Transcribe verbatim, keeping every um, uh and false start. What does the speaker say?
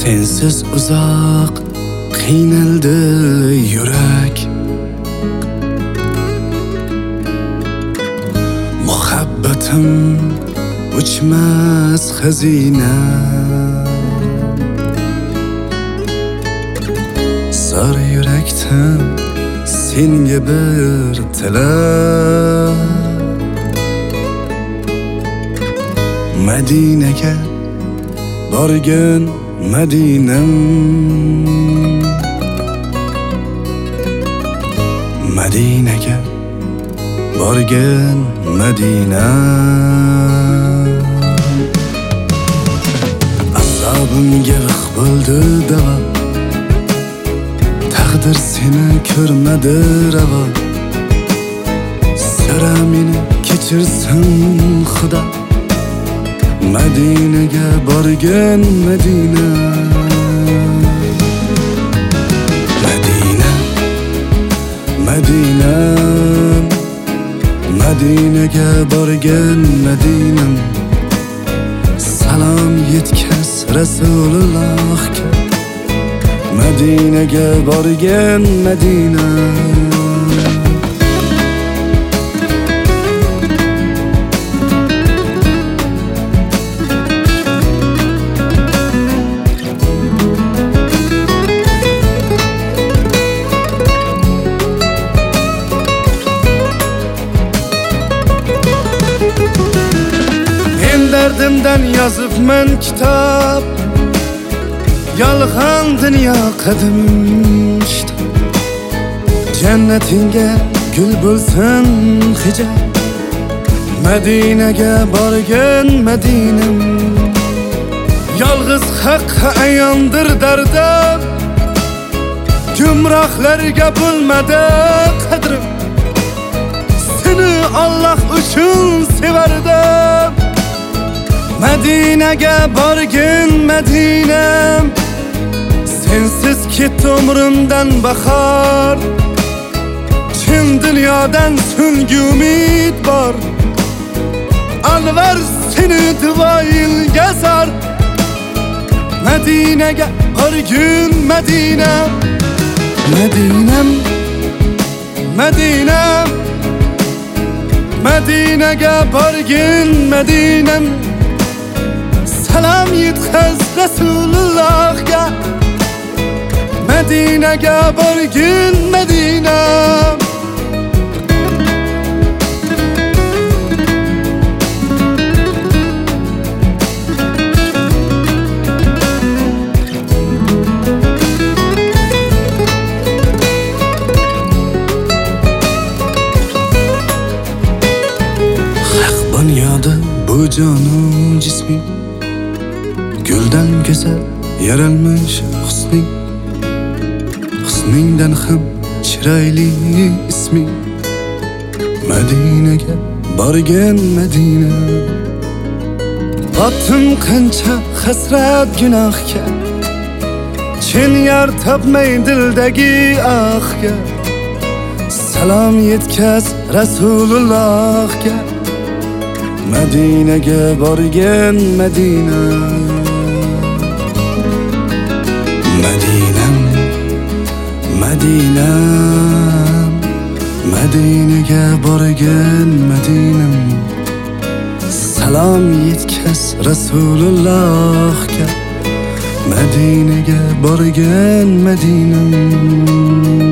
sensiz uzoq qiynaldi yurak. Muhabbatim o'chmas xazina, zor yurakdan senga bir tilab. Madinaga borgin Madinam, Madinaga borgin Madinam. Azobimga vaq bo'ldi davo, taqdir seni ko'rmadi ravo. So'ra meni kechirsin Xudo, Madinaga borgin Madina. Madina, Madina, Madinaga borgin Madinam. Salom yetkaz Rasulullohga, Madinaga borgin Madina. Derdimden yazıbmen kitap, yalğan dünya kadimim işte. Cennetinge gül bulsun hicab, Medine'ge borgin Medine'm. Yalğız hakka ayandır derdim, gümrahlarga bulmadı kadrim. Seni Allah üçün severdim, Medine'ge borgin Medine'm. Sensiz ketdi umrimdan bahor, chin dunyodan so'nggi umid bor. Anvar seni duoyilga zor, Medine'ge borgin Medine'm. Medine'm, Medine'm, Medine'ge borgin Medine'm. Salam yetkaz Resulullahga, Medine'ge borgin Medine'm. Haq bunyodi bu jonu jisming, guldan go'zal yaralmish husning. Husningdan ham chiroyli isming, Madinaga borgin Madina. Botdim qancha hasrat gunohga, chin yar topmay dildagi ahga. Salom yetkaz Rasulullohga, Madinaga borgin Madina. Madinam, Madinam, Madinaga borgin Madinam. Salom yetkaz Rasulullohga, Madinaga borgin Madinam.